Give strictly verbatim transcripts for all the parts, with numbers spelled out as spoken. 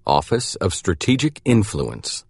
Office of Strategic Influence.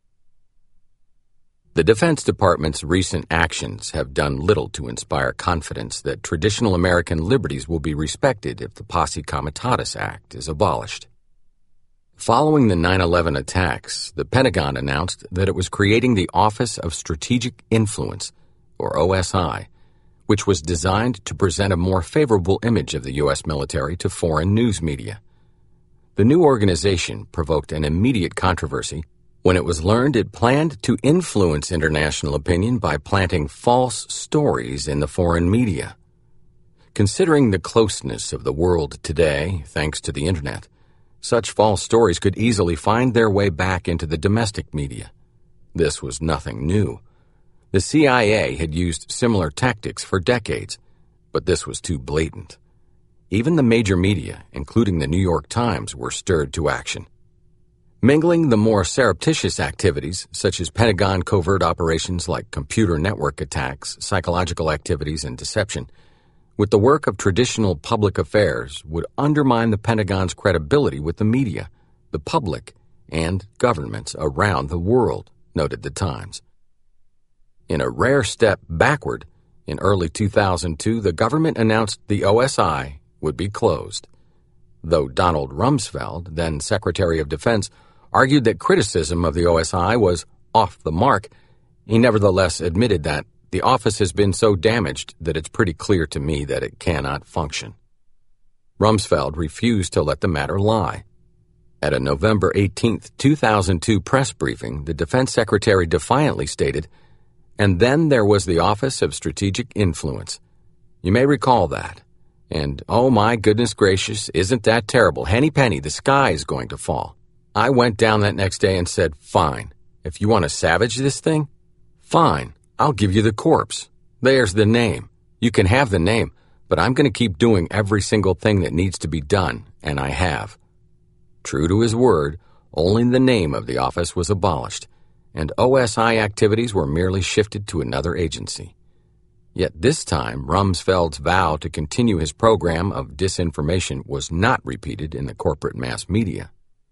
The Defense Department's recent actions have done little to inspire confidence that traditional American liberties will be respected if the Posse Comitatus Act is abolished. Following the nine eleven attacks, the Pentagon announced that it was creating the Office of Strategic Influence, or O S I, which was designed to present a more favorable image of the U S military to foreign news media. The new organization provoked an immediate controversy when it was learned it planned to influence international opinion by planting false stories in the foreign media. Considering the closeness of the world today, thanks to the Internet, such false stories could easily find their way back into the domestic media. This was nothing new. The C I A had used similar tactics for decades, but this was too blatant. Even the major media, including the New York Times, were stirred to action. Mingling the more surreptitious activities, such as Pentagon covert operations like computer network attacks, psychological activities, and deception, with the work of traditional public affairs would undermine the Pentagon's credibility with the media, the public, and governments around the world, noted the Times. In a rare step backward, in early two thousand two, the government announced the O S I would be closed. Though Donald Rumsfeld, then Secretary of Defense, argued that criticism of the O S I was off the mark, he nevertheless admitted that the office has been so damaged that it's pretty clear to me that it cannot function. Rumsfeld refused to let the matter lie. At a November eighteenth, two thousand two press briefing, the Defense Secretary defiantly stated, "And then there was the Office of Strategic Influence. You may recall that. And, oh my goodness gracious, isn't that terrible? Henny penny, the sky is going to fall." I went down that next day and said, "Fine. If you want to savage this thing, fine. I'll give you the corpse. There's the name. You can have the name, but I'm going to keep doing every single thing that needs to be done, and I have." True to his word, only the name of the office was abolished, and O S I activities were merely shifted to another agency. Yet this time, Rumsfeld's vow to continue his program of disinformation was not repeated in the corporate mass media.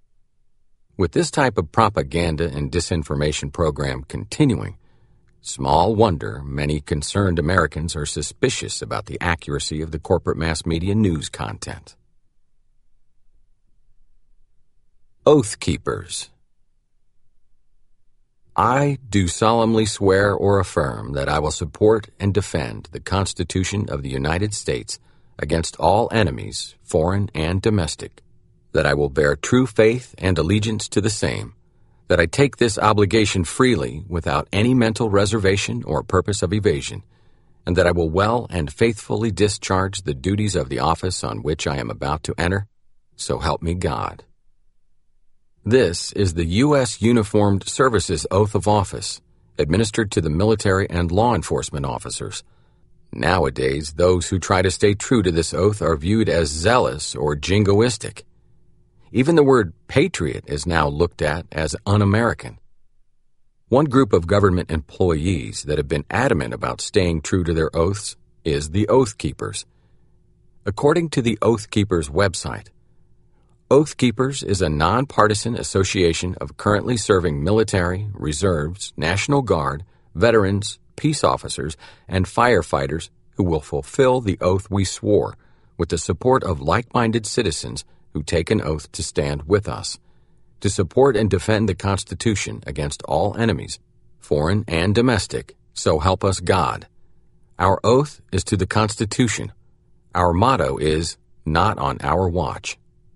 With this type of propaganda and disinformation program continuing, small wonder many concerned Americans are suspicious about the accuracy of the corporate mass media news content. Oath Keepers. I do solemnly swear or affirm that I will support and defend the Constitution of the United States against all enemies, foreign and domestic, that I will bear true faith and allegiance to the same, that I take this obligation freely without any mental reservation or purpose of evasion, and that I will well and faithfully discharge the duties of the office on which I am about to enter, so help me God. This is the U S Uniformed Services Oath of Office, administered to the military and law enforcement officers. Nowadays, those who try to stay true to this oath are viewed as zealous or jingoistic. Even the word patriot is now looked at as un-American. One group of government employees that have been adamant about staying true to their oaths is the Oath Keepers. According to the Oath Keepers website, Oath Keepers is a nonpartisan association of currently serving military, reserves, National Guard, veterans, peace officers, and firefighters who will fulfill the oath we swore with the support of like-minded citizens who take an oath to stand with us, to support and defend the Constitution against all enemies, foreign and domestic, so help us God. Our oath is to the Constitution. Our motto is, not on our watch.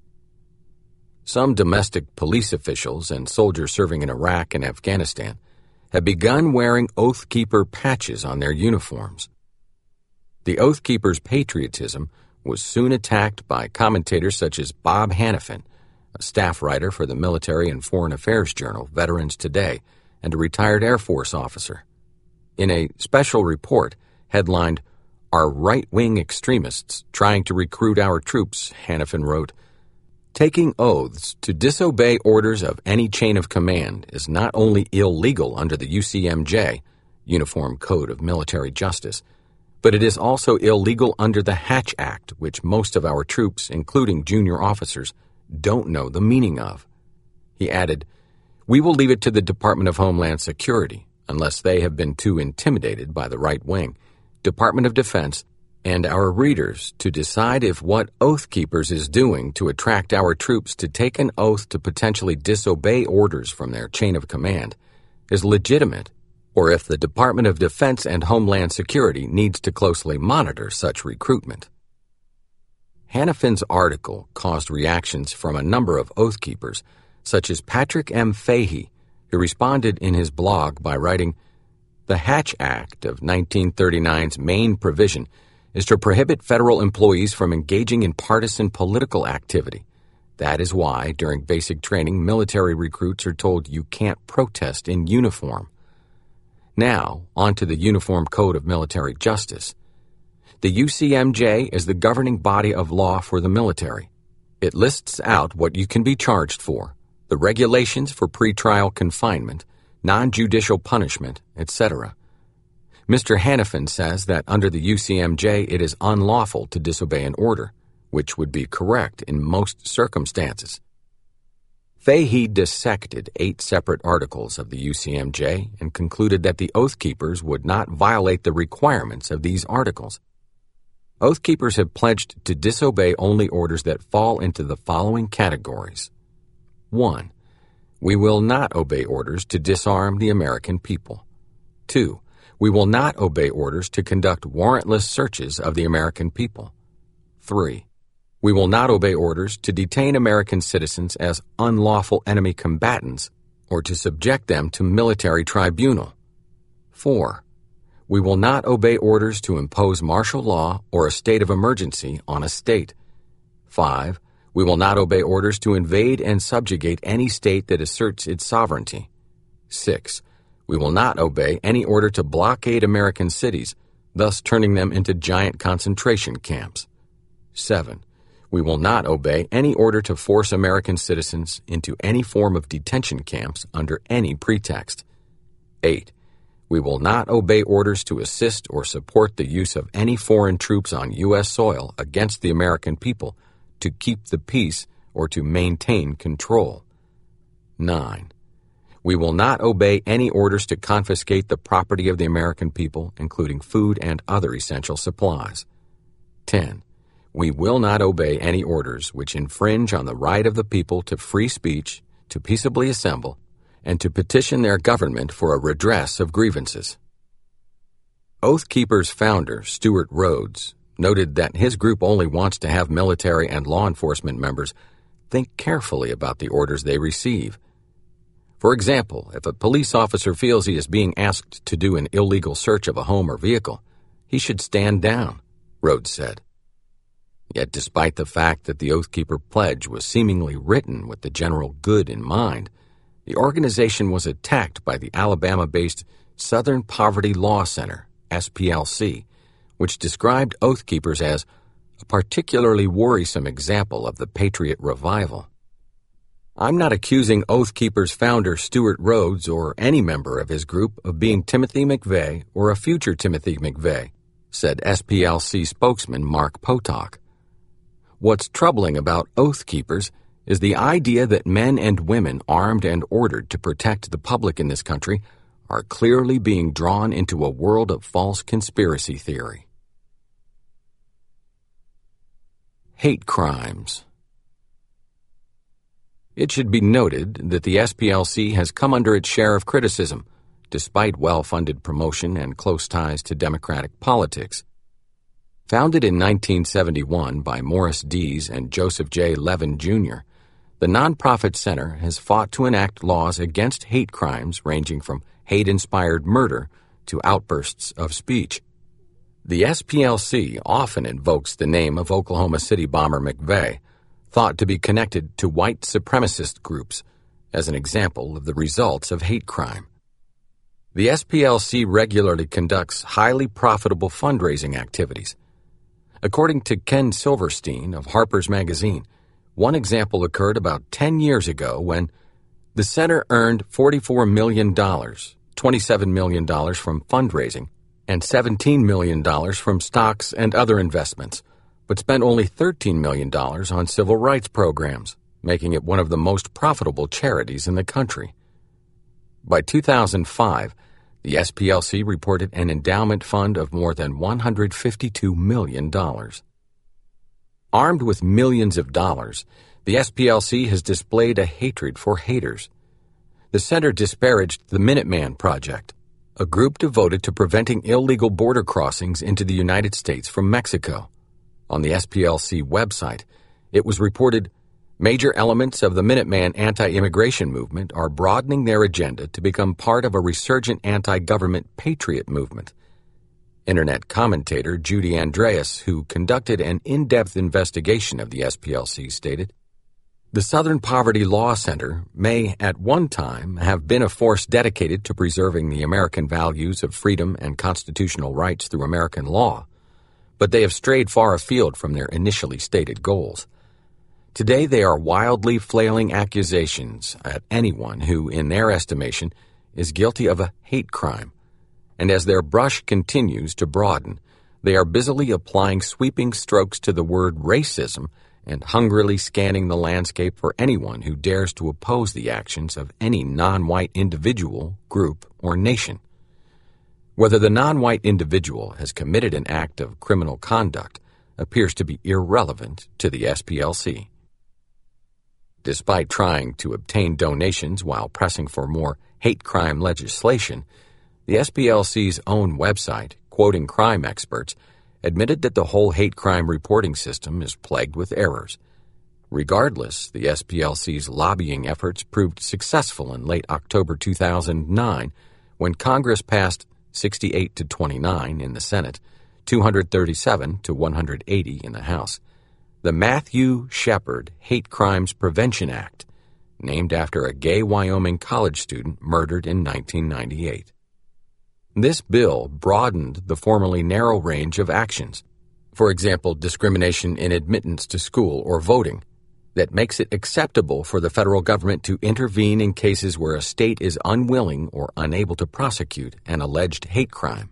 Some domestic police officials and soldiers serving in Iraq and Afghanistan have begun wearing Oath Keeper patches on their uniforms. The Oath Keepers' patriotism was soon attacked by commentators such as Bob Hanafin, a staff writer for the Military and Foreign Affairs journal Veterans Today, and a retired Air Force officer. In a special report headlined, "Are Right-Wing Extremists Trying to Recruit Our Troops?" Hanafin wrote, "Taking oaths to disobey orders of any chain of command is not only illegal under the U C M J, Uniform Code of Military Justice, but it is also illegal under the Hatch Act, which most of our troops, including junior officers, don't know the meaning of. He added, "We will leave it to the Department of Homeland Security, unless they have been too intimidated by the right wing, Department of Defense, and our readers to decide if what Oath Keepers is doing to attract our troops to take an oath to potentially disobey orders from their chain of command is legitimate, or if the Department of Defense and Homeland Security needs to closely monitor such recruitment." Hanifin's article caused reactions from a number of Oath Keepers, such as Patrick M. Fahey, who responded in his blog by writing, "The Hatch Act of nineteen thirty-nine's main provision is to prohibit federal employees from engaging in partisan political activity. That is why, during basic training, military recruits are told you can't protest in uniform. Now, on to the Uniform Code of Military Justice. The U C M J is the governing body of law for the military. It lists out what you can be charged for, the regulations for pretrial confinement, non-judicial punishment, et cetera. Mister Hanifin says that under the U C M J it is unlawful to disobey an order, which would be correct in most circumstances. Fahey dissected eight separate articles of the U C M J and concluded that the Oath Keepers would not violate the requirements of these articles. Oath Keepers have pledged to disobey only orders that fall into the following categories. one. We will not obey orders to disarm the American people. two. We will not obey orders to conduct warrantless searches of the American people. three. We will not obey orders to detain American citizens as unlawful enemy combatants or to subject them to military tribunal. four. We will not obey orders to impose martial law or a state of emergency on a state. five. We will not obey orders to invade and subjugate any state that asserts its sovereignty. six. We will not obey any order to blockade American cities, thus turning them into giant concentration camps. seven. We will not obey any order to force American citizens into any form of detention camps under any pretext. eight. We will not obey orders to assist or support the use of any foreign troops on U S soil against the American people to keep the peace or to maintain control. nine. We will not obey any orders to confiscate the property of the American people, including food and other essential supplies. ten. We will not obey any orders which infringe on the right of the people to free speech, to peaceably assemble, and to petition their government for a redress of grievances. Oath Keepers founder Stewart Rhodes noted that his group only wants to have military and law enforcement members think carefully about the orders they receive. For example, if a police officer feels he is being asked to do an illegal search of a home or vehicle, he should stand down, Rhodes said. Yet despite the fact that the Oath Keeper pledge was seemingly written with the general good in mind, the organization was attacked by the Alabama-based Southern Poverty Law Center, S P L C, which described Oath Keepers as a particularly worrisome example of the Patriot revival. I'm not accusing Oath Keepers founder Stewart Rhodes or any member of his group of being Timothy McVeigh or a future Timothy McVeigh, said S P L C spokesman Mark Potok. What's troubling about Oath Keepers is the idea that men and women armed and ordered to protect the public in this country are clearly being drawn into a world of false conspiracy theory. Hate crimes. It should be noted that the S P L C has come under its share of criticism, despite well-funded promotion and close ties to Democratic politics. Founded in nineteen seventy-one by Morris Dees and Joseph J. Levin, Junior, the nonprofit center has fought to enact laws against hate crimes ranging from hate-inspired murder to outbursts of speech. The S P L C often invokes the name of Oklahoma City bomber McVeigh, thought to be connected to white supremacist groups, as an example of the results of hate crime. The S P L C regularly conducts highly profitable fundraising activities. According to Ken Silverstein of Harper's Magazine, one example occurred about ten years ago when the center earned forty-four million dollars, twenty-seven million dollars from fundraising, and seventeen million dollars from stocks and other investments, but spent only thirteen million dollars on civil rights programs, making it one of the most profitable charities in the country. By two thousand five, the S P L C reported an endowment fund of more than one hundred fifty-two million dollars. Armed with millions of dollars, the S P L C has displayed a hatred for haters. The center disparaged the Minuteman Project, a group devoted to preventing illegal border crossings into the United States from Mexico. On the S P L C website, it was reported, major elements of the Minuteman anti-immigration movement are broadening their agenda to become part of a resurgent anti-government patriot movement. Internet commentator Judy Andreas, who conducted an in-depth investigation of the S P L C, stated, "The Southern Poverty Law Center may, at one time, have been a force dedicated to preserving the American values of freedom and constitutional rights through American law, but they have strayed far afield from their initially stated goals. Today they are wildly flailing accusations at anyone who, in their estimation, is guilty of a hate crime, and as their brush continues to broaden, they are busily applying sweeping strokes to the word racism and hungrily scanning the landscape for anyone who dares to oppose the actions of any non-white individual, group, or nation. Whether the non-white individual has committed an act of criminal conduct appears to be irrelevant to the S P L C." Despite trying to obtain donations while pressing for more hate crime legislation, the S P L C's own website, quoting crime experts, admitted that the whole hate crime reporting system is plagued with errors. Regardless, the S P L C's lobbying efforts proved successful in late October two thousand nine when Congress passed sixty-eight to twenty-nine in the Senate, two hundred thirty-seven to one hundred eighty in the House, the Matthew Shepard Hate Crimes Prevention Act, named after a gay Wyoming college student murdered in nineteen ninety-eight. This bill broadened the formerly narrow range of actions, for example, discrimination in admittance to school or voting, that makes it acceptable for the federal government to intervene in cases where a state is unwilling or unable to prosecute an alleged hate crime.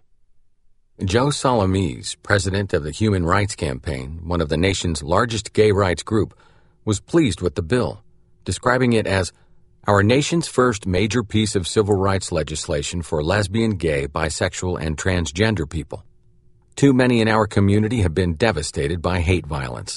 Joe Salamis, president of the Human Rights Campaign, one of the nation's largest gay rights group, was pleased with the bill, describing it as our nation's first major piece of civil rights legislation for lesbian, gay, bisexual, and transgender people. Too many in our community have been devastated by hate violence.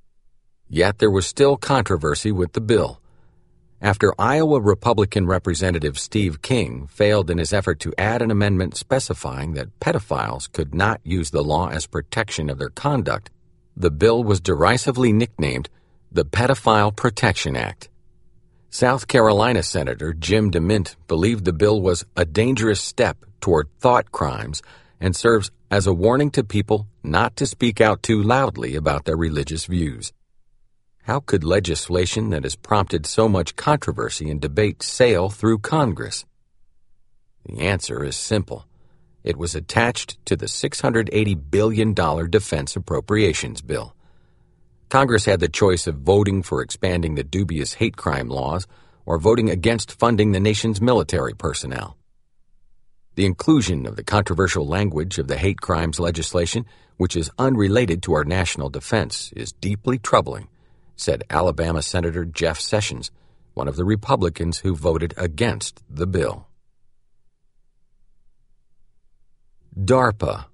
Yet there was still controversy with the bill. After Iowa Republican Representative Steve King failed in his effort to add an amendment specifying that pedophiles could not use the law as protection of their conduct, the bill was derisively nicknamed the Pedophile Protection Act. South Carolina Senator Jim DeMint believed the bill was a dangerous step toward thought crimes and serves as a warning to people not to speak out too loudly about their religious views. How could legislation that has prompted so much controversy and debate sail through Congress? The answer is simple. It was attached to the six hundred eighty billion dollars defense appropriations bill. Congress had the choice of voting for expanding the dubious hate crime laws or voting against funding the nation's military personnel. The inclusion of the controversial language of the hate crimes legislation, which is unrelated to our national defense, is deeply troubling, said Alabama Senator Jeff Sessions, one of the Republicans who voted against the bill. DARPA.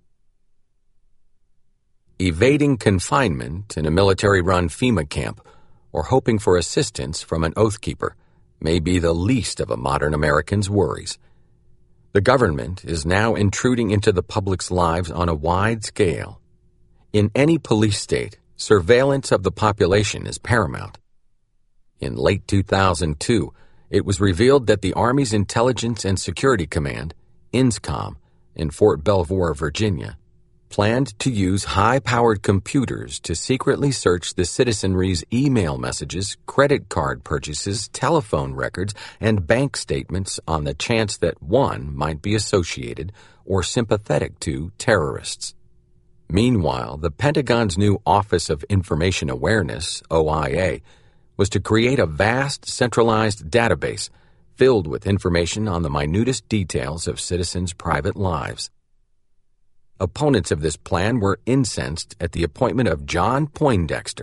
Evading confinement in a military-run FEMA camp or hoping for assistance from an oath keeper may be the least of a modern American's worries. The government is now intruding into the public's lives on a wide scale. In any police state, surveillance of the population is paramount. In late two thousand two, it was revealed that the Army's Intelligence and Security Command, INSCOM, in Fort Belvoir, Virginia, planned to use high-powered computers to secretly search the citizenry's email messages, credit card purchases, telephone records, and bank statements on the chance that one might be associated or sympathetic to terrorists. Meanwhile, the Pentagon's new Office of Information Awareness, O I A, was to create a vast centralized database filled with information on the minutest details of citizens' private lives. Opponents of this plan were incensed at the appointment of John Poindexter,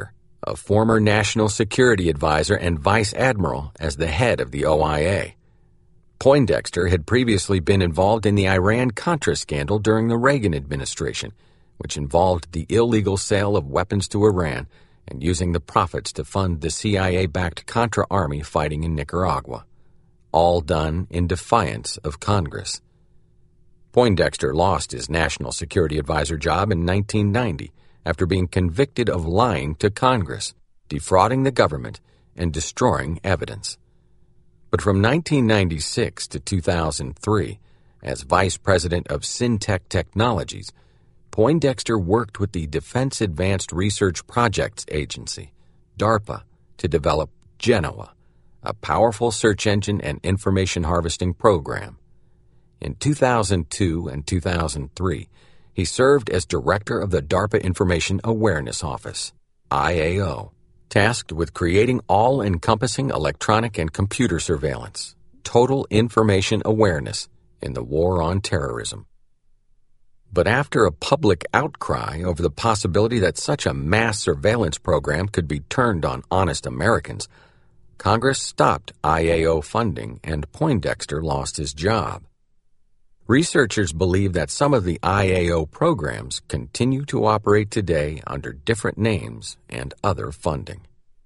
a former national security advisor and vice admiral, as the head of the O I A. Poindexter had previously been involved in the Iran-Contra scandal during the Reagan administration, which involved the illegal sale of weapons to Iran and using the profits to fund the C I A-backed Contra army fighting in Nicaragua, all done in defiance of Congress. Poindexter lost his national security advisor job in nineteen ninety after being convicted of lying to Congress, defrauding the government, and destroying evidence. But from nineteen ninety-six to two thousand three, as vice president of Syntec Technologies, Poindexter worked with the Defense Advanced Research Projects Agency, DARPA, to develop Genoa, a powerful search engine and information harvesting program. In two thousand two and two thousand three, he served as director of the DARPA Information Awareness Office, I A O, tasked with creating all-encompassing electronic and computer surveillance, total information awareness in the war on terrorism. But after a public outcry over the possibility that such a mass surveillance program could be turned on honest Americans, Congress stopped I A O funding and Poindexter lost his job. Researchers believe that some of the I A O programs continue to operate today under different names and other funding.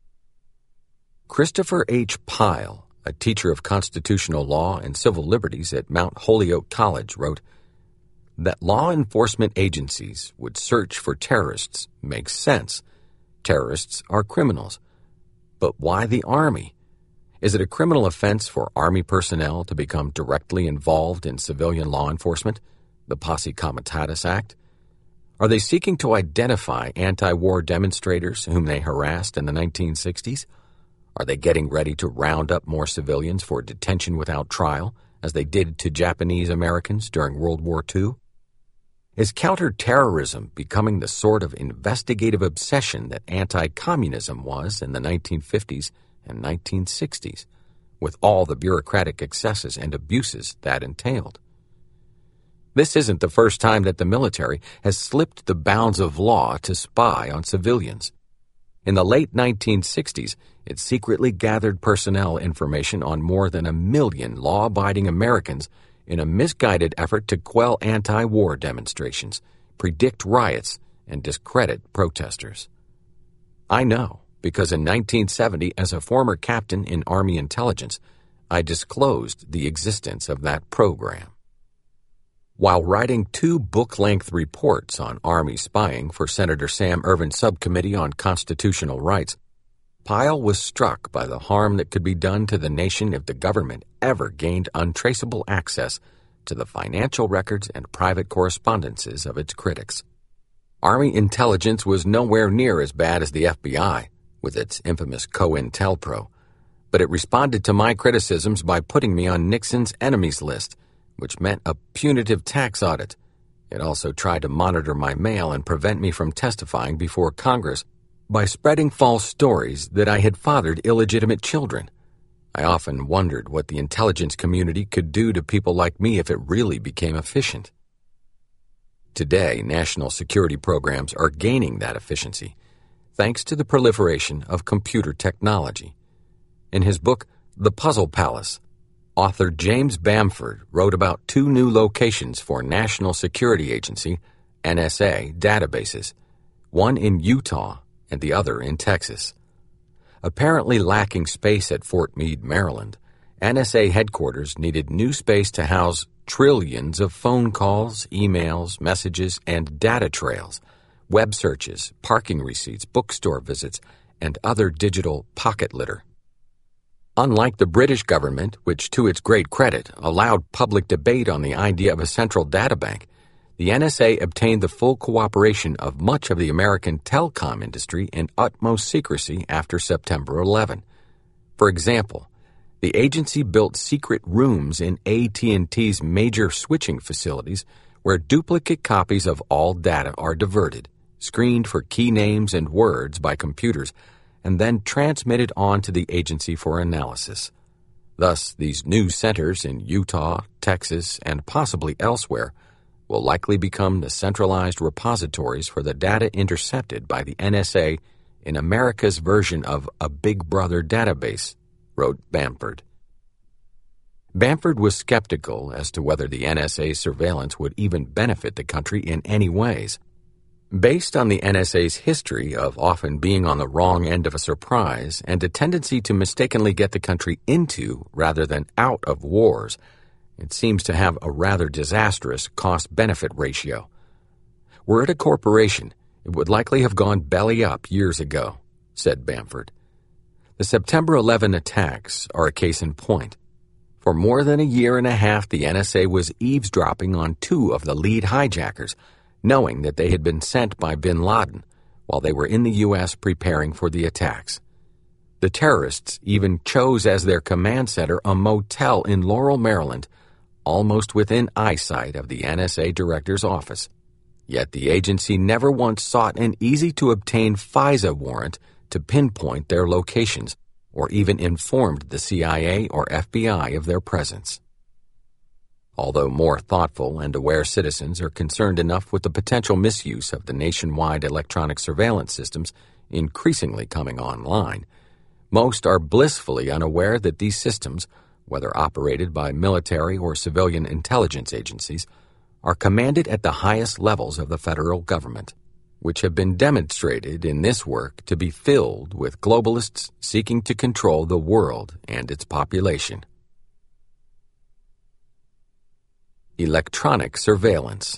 Christopher H. Pyle, a teacher of constitutional law and civil liberties at Mount Holyoke College, wrote, "That law enforcement agencies would search for terrorists makes sense. Terrorists are criminals. But why the Army? Is it a criminal offense for Army personnel to become directly involved in civilian law enforcement, the Posse Comitatus Act? Are they seeking to identify anti-war demonstrators whom they harassed in the nineteen sixties? Are they getting ready to round up more civilians for detention without trial, as they did to Japanese Americans during World War Two? Is counterterrorism becoming the sort of investigative obsession that anti-communism was in the nineteen fifties and nineteen sixties, with all the bureaucratic excesses and abuses that entailed? This isn't the first time that the military has slipped the bounds of law to spy on civilians. In the late nineteen sixties, it secretly gathered personnel information on more than a million law-abiding Americans in a misguided effort to quell anti-war demonstrations, predict riots, and discredit protesters. I know, because in nineteen seventy, as a former captain in Army intelligence, I disclosed the existence of that program. While writing two book-length reports on Army spying for Senator Sam Ervin's Subcommittee on Constitutional Rights, Pyle was struck by the harm that could be done to the nation if the government ever gained untraceable access to the financial records and private correspondences of its critics. Army intelligence was nowhere near as bad as the F B I, with its infamous COINTELPRO, but it responded to my criticisms by putting me on Nixon's enemies list, which meant a punitive tax audit. It also tried to monitor my mail and prevent me from testifying before Congress by spreading false stories that I had fathered illegitimate children. I often wondered what the intelligence community could do to people like me if it really became efficient. Today, national security programs are gaining that efficiency, thanks to the proliferation of computer technology. In his book, The Puzzle Palace, author James Bamford wrote about two new locations for National Security Agency, N S A, databases, one in Utah and the other in Texas. Apparently lacking space at Fort Meade, Maryland, N S A headquarters needed new space to house trillions of phone calls, emails, messages, and data trails, web searches, parking receipts, bookstore visits, and other digital pocket litter. Unlike the British government, which to its great credit allowed public debate on the idea of a central databank, the N S A obtained the full cooperation of much of the American telecom industry in utmost secrecy after September eleventh. For example, the agency built secret rooms in A T and T's major switching facilities where duplicate copies of all data are diverted, screened for key names and words by computers, and then transmitted on to the agency for analysis. Thus, these new centers in Utah, Texas, and possibly elsewhere will likely become the centralized repositories for the data intercepted by the N S A in America's version of a Big Brother database, wrote Bamford. Bamford was skeptical as to whether the N S A surveillance would even benefit the country in any ways. Based on the N S A's history of often being on the wrong end of a surprise and a tendency to mistakenly get the country into rather than out of wars, it seems to have a rather disastrous cost-benefit ratio. Were it a corporation, it would likely have gone belly up years ago, said Bamford. The September eleventh attacks are a case in point. For more than a year and a half, the N S A was eavesdropping on two of the lead hijackers, knowing that they had been sent by bin Laden while they were in the U S preparing for the attacks. The terrorists even chose as their command center a motel in Laurel, Maryland, almost within eyesight of the N S A director's office. Yet the agency never once sought an easy-to-obtain FISA warrant to pinpoint their locations, or even informed the C I A or F B I of their presence. Although more thoughtful and aware citizens are concerned enough with the potential misuse of the nationwide electronic surveillance systems increasingly coming online, most are blissfully unaware that these systems, whether operated by military or civilian intelligence agencies, are commanded at the highest levels of the federal government, which have been demonstrated in this work to be filled with globalists seeking to control the world and its population. Electronic surveillance.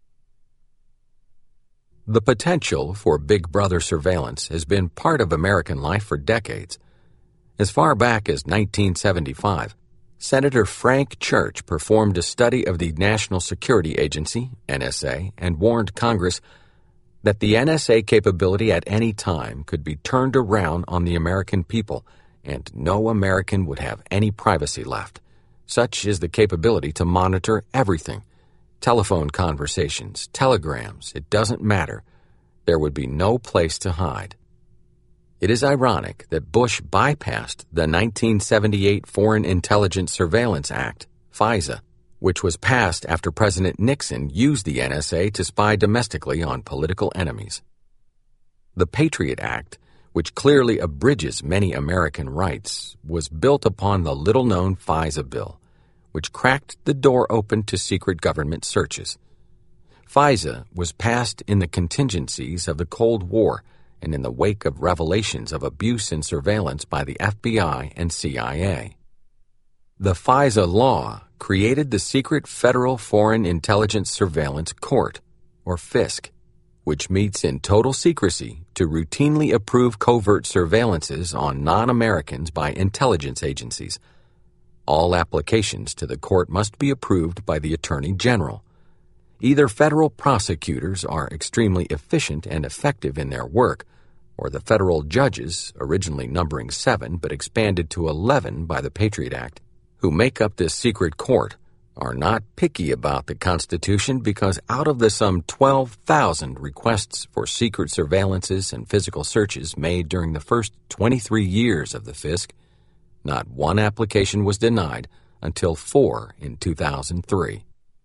The potential for Big Brother surveillance has been part of American life for decades. As far back as nineteen seventy-five, Senator Frank Church performed a study of the National Security Agency, N S A, and warned Congress that the N S A capability at any time could be turned around on the American people, and no American would have any privacy left. Such is the capability to monitor everything. Telephone conversations, telegrams, it doesn't matter. There would be no place to hide. It is ironic that Bush bypassed the nineteen seventy-eight Foreign Intelligence Surveillance Act, FISA, which was passed after President Nixon used the N S A to spy domestically on political enemies. The Patriot Act, which clearly abridges many American rights, was built upon the little-known FISA bill, which cracked the door open to secret government searches. FISA was passed in the contingencies of the Cold War and in the wake of revelations of abuse and surveillance by the F B I and C I A. The FISA law created the Secret Federal Foreign Intelligence Surveillance Court, or FISC, which meets in total secrecy to routinely approve covert surveillances on non-Americans by intelligence agencies. All applications to the court must be approved by the Attorney General. Either federal prosecutors are extremely efficient and effective in their work, or the federal judges, originally numbering seven but expanded to eleven by the Patriot Act, who make up this secret court, are not picky about the Constitution because out of the some twelve thousand requests for secret surveillances and physical searches made during the first twenty-three years of the FISC, not one application was denied until four in two thousand three.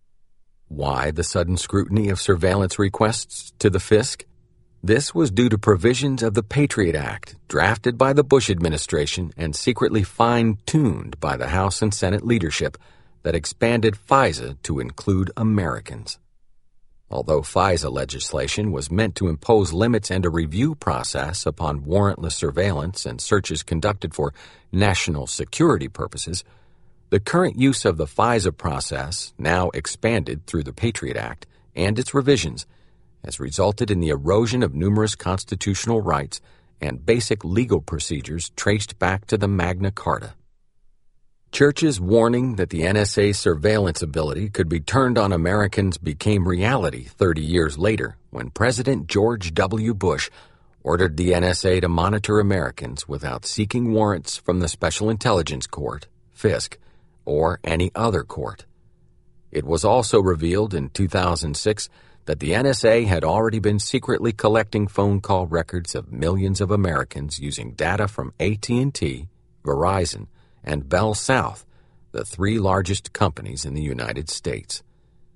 Why the sudden scrutiny of surveillance requests to the FISC? This was due to provisions of the Patriot Act drafted by the Bush administration and secretly fine-tuned by the House and Senate leadership that expanded FISA to include Americans. Although FISA legislation was meant to impose limits and a review process upon warrantless surveillance and searches conducted for national security purposes, the current use of the FISA process, now expanded through the Patriot Act and its revisions, has resulted in the erosion of numerous constitutional rights and basic legal procedures traced back to the Magna Carta. Church's warning that the N S A's surveillance ability could be turned on Americans became reality thirty years later when President George W. Bush ordered the N S A to monitor Americans without seeking warrants from the Special Intelligence Court, FISC, or any other court. It was also revealed in two thousand six that the N S A had already been secretly collecting phone call records of millions of Americans using data from A T and T, Verizon, and Bell South, the three largest companies in the United States.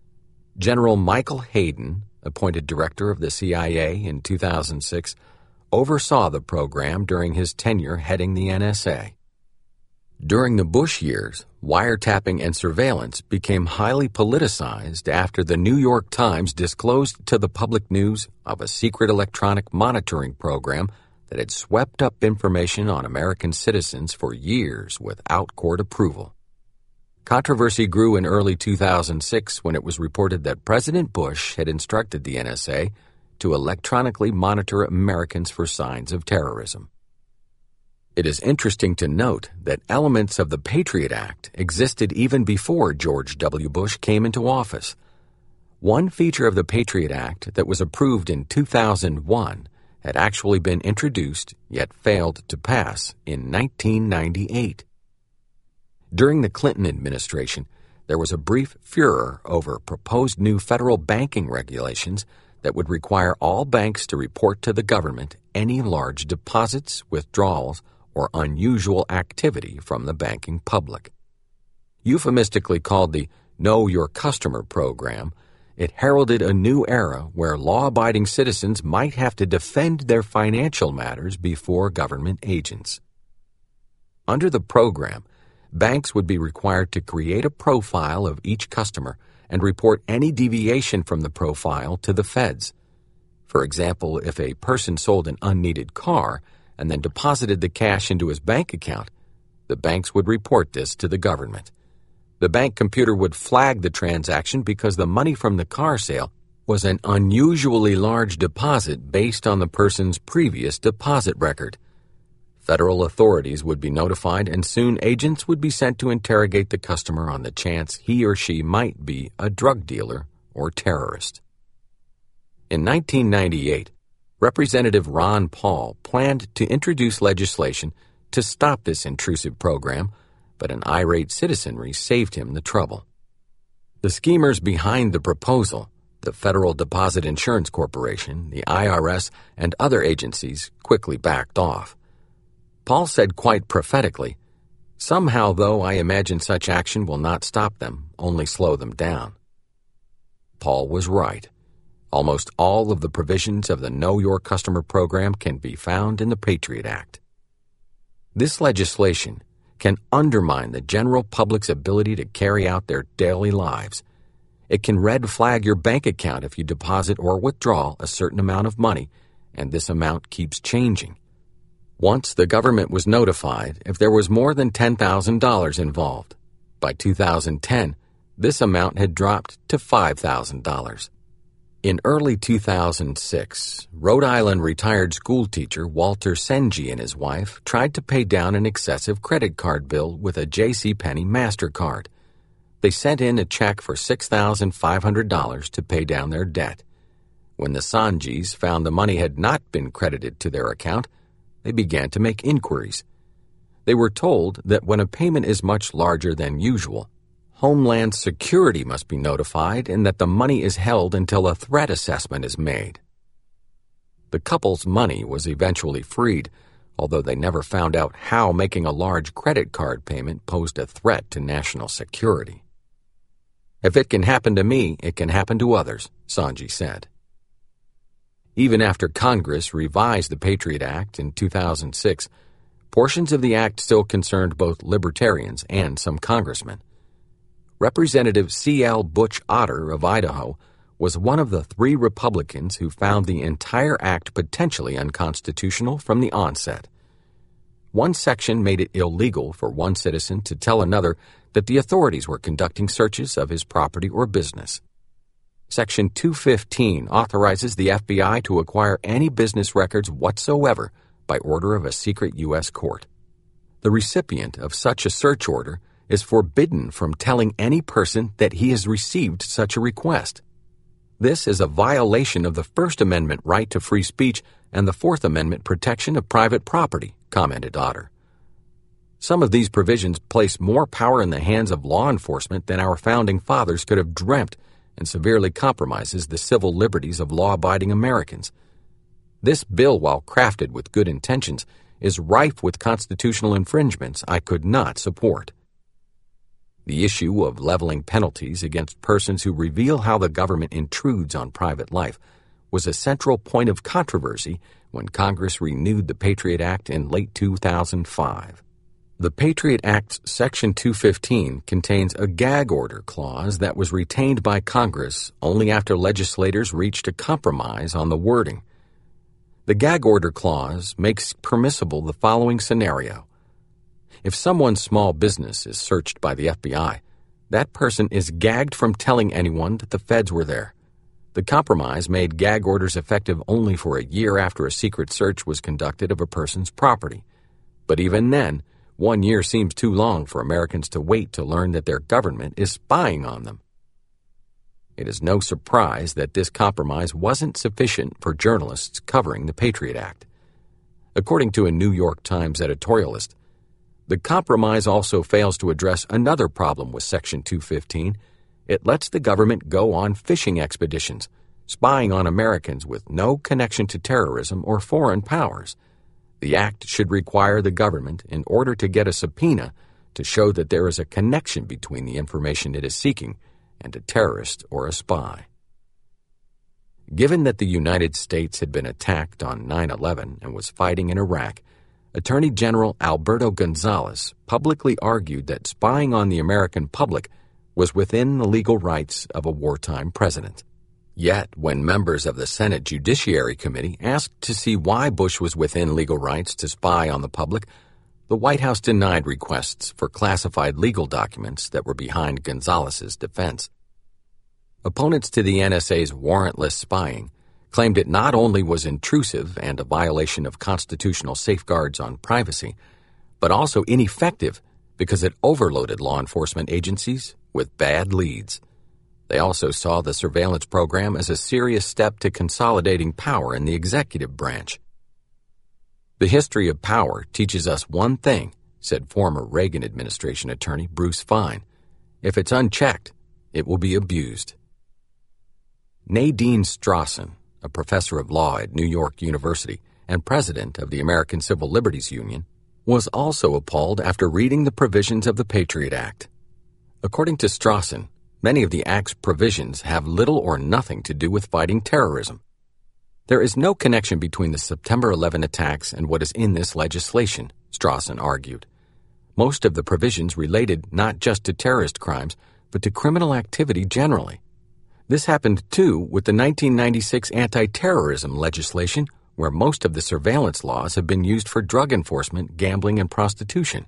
General Michael Hayden, appointed director of the C I A in two thousand six, oversaw the program during his tenure heading the N S A. During the Bush years, wiretapping and surveillance became highly politicized after the New York Times disclosed to the public news of a secret electronic monitoring program that had swept up information on American citizens for years without court approval. Controversy grew in early two thousand six when it was reported that President Bush had instructed the N S A to electronically monitor Americans for signs of terrorism. It is interesting to note that elements of the Patriot Act existed even before George W. Bush came into office. One feature of the Patriot Act that was approved in two thousand one had actually been introduced yet failed to pass in nineteen ninety-eight. During the Clinton administration, there was a brief furor over proposed new federal banking regulations that would require all banks to report to the government any large deposits, withdrawals, or unusual activity from the banking public. Euphemistically called the Know Your Customer program, it heralded a new era where law-abiding citizens might have to defend their financial matters before government agents. Under the program, banks would be required to create a profile of each customer and report any deviation from the profile to the feds. For example, if a person sold an unneeded car and then deposited the cash into his bank account, the banks would report this to the government. The bank computer would flag the transaction because the money from the car sale was an unusually large deposit based on the person's previous deposit record. Federal authorities would be notified, and soon agents would be sent to interrogate the customer on the chance he or she might be a drug dealer or terrorist. In nineteen ninety-eight, Representative Ron Paul planned to introduce legislation to stop this intrusive program, but an irate citizenry saved him the trouble. The schemers behind the proposal, the Federal Deposit Insurance Corporation, the I R S, and other agencies, quickly backed off. Paul said quite prophetically, "Somehow, though, I imagine such action will not stop them, only slow them down." Paul was right. Almost all of the provisions of the Know Your Customer program can be found in the Patriot Act. This legislation can undermine the general public's ability to carry out their daily lives. It can red flag your bank account if you deposit or withdraw a certain amount of money, and this amount keeps changing. Once the government was notified if there was more than ten thousand dollars involved. By two thousand ten, this amount had dropped to five thousand dollars. In early two thousand six, Rhode Island retired schoolteacher Walter Senji and his wife tried to pay down an excessive credit card bill with a JCPenney MasterCard. They sent in a check for six thousand five hundred dollars to pay down their debt. When the Senjis found the money had not been credited to their account, they began to make inquiries. They were told that when a payment is much larger than usual, Homeland Security must be notified and that the money is held until a threat assessment is made. The couple's money was eventually freed, although they never found out how making a large credit card payment posed a threat to national security. "If it can happen to me, it can happen to others," Senji said. Even after Congress revised the Patriot Act in two thousand six, portions of the act still concerned both libertarians and some congressmen. Representative C L Butch Otter of Idaho was one of the three Republicans who found the entire act potentially unconstitutional from the onset. One section made it illegal for one citizen to tell another that the authorities were conducting searches of his property or business. Section two fifteen authorizes the F B I to acquire any business records whatsoever by order of a secret U S court. The recipient of such a search order is forbidden from telling any person that he has received such a request. This is a violation of the First Amendment right to free speech and the Fourth Amendment protection of private property, commented Otter. Some of these provisions place more power in the hands of law enforcement than our founding fathers could have dreamt, and severely compromises the civil liberties of law-abiding Americans. This bill, while crafted with good intentions, is rife with constitutional infringements I could not support. The issue of leveling penalties against persons who reveal how the government intrudes on private life was a central point of controversy when Congress renewed the Patriot Act in late two thousand five. The Patriot Act's Section two fifteen contains a gag order clause that was retained by Congress only after legislators reached a compromise on the wording. The gag order clause makes permissible the following scenario. If someone's small business is searched by the F B I, that person is gagged from telling anyone that the feds were there. The compromise made gag orders effective only for a year after a secret search was conducted of a person's property. But even then, one year seems too long for Americans to wait to learn that their government is spying on them. It is no surprise that this compromise wasn't sufficient for journalists covering the Patriot Act. According to a New York Times editorialist, the compromise also fails to address another problem with Section two fifteen. It lets the government go on fishing expeditions, spying on Americans with no connection to terrorism or foreign powers. The act should require the government, in order to get a subpoena, to show that there is a connection between the information it is seeking and a terrorist or a spy. Given that the United States had been attacked on nine eleven and was fighting in Iraq, Attorney General Alberto Gonzales publicly argued that spying on the American public was within the legal rights of a wartime president. Yet, when members of the Senate Judiciary Committee asked to see why Bush was within legal rights to spy on the public, the White House denied requests for classified legal documents that were behind Gonzales's defense. Opponents to the N S A's warrantless spying claimed it not only was intrusive and a violation of constitutional safeguards on privacy, but also ineffective because it overloaded law enforcement agencies with bad leads. They also saw the surveillance program as a serious step to consolidating power in the executive branch. The history of power teaches us one thing, said former Reagan administration attorney Bruce Fein. If it's unchecked, it will be abused. Nadine Strossen, a professor of law at New York University and president of the American Civil Liberties Union, was also appalled after reading the provisions of the Patriot Act. According to Strossen, many of the Act's provisions have little or nothing to do with fighting terrorism. There is no connection between the September eleventh attacks and what is in this legislation, Strossen argued. Most of the provisions related not just to terrorist crimes, but to criminal activity generally. This happened, too, with the nineteen ninety-six anti-terrorism legislation, where most of the surveillance laws have been used for drug enforcement, gambling, and prostitution.